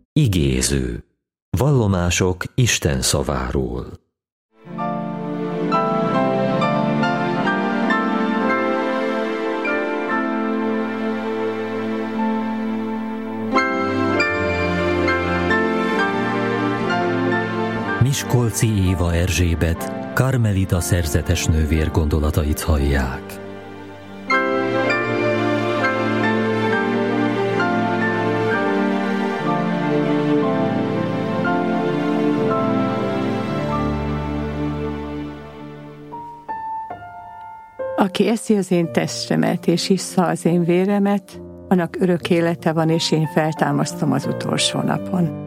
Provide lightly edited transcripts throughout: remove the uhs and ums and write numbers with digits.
Igéző. Vallomások Isten szaváról. Miskolci Éva Erzsébet, karmelita szerzetes nővér gondolatait hallják. Aki eszi az én testemet és issza az én véremet, annak örök élete van, és én feltámasztom az utolsó napon.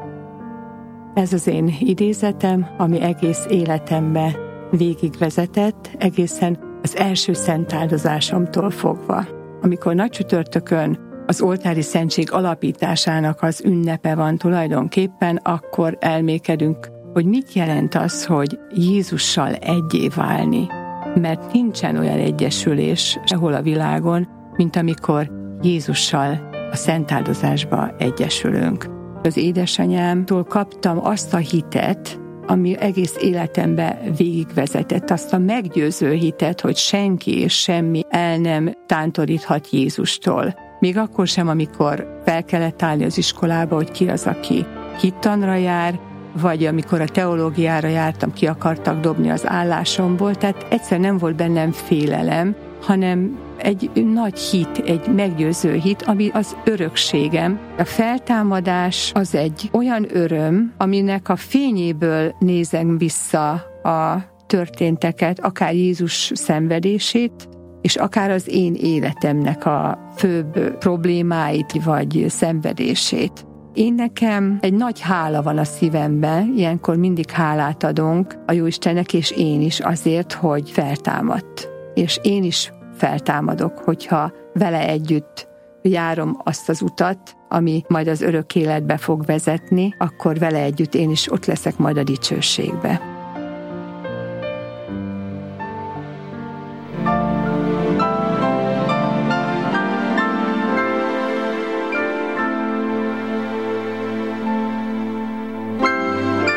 Ez az én idézetem, ami egész életembe végigvezetett, egészen az első szentáldozásomtól fogva. Amikor nagycsütörtökön az oltári szentség alapításának az ünnepe van tulajdonképpen, akkor elmékedünk, hogy mit jelent az, hogy Jézussal egyé válni. Mert nincsen olyan egyesülés sehol a világon, mint amikor Jézussal a szentáldozásba egyesülünk. Az édesanyámtól kaptam azt a hitet, ami egész életembe végigvezetett, azt a meggyőző hitet, hogy senki és semmi el nem tántoríthat Jézustól. Még akkor sem, amikor fel kellett állni az iskolába, hogy ki az, aki hittanra jár, vagy amikor a teológiára jártam, ki akartak dobni az állásomból, tehát egyszer nem volt bennem félelem, hanem egy nagy hit, egy meggyőző hit, ami az örökségem. A feltámadás az egy olyan öröm, aminek a fényéből nézem vissza a történteket, akár Jézus szenvedését, és akár az én életemnek a főbb problémáit, vagy szenvedését. Én nekem egy nagy hála van a szívemben, ilyenkor mindig hálát adunk a Jóistennek, és én is azért, hogy feltámadt. És én is feltámadok, hogyha vele együtt járom azt az utat, ami majd az örök életbe fog vezetni, akkor vele együtt én is ott leszek majd a dicsőségbe.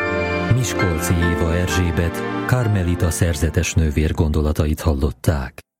Miskolci Éva Erzsébet, karmelita szerzetes nővér gondolatait hallották.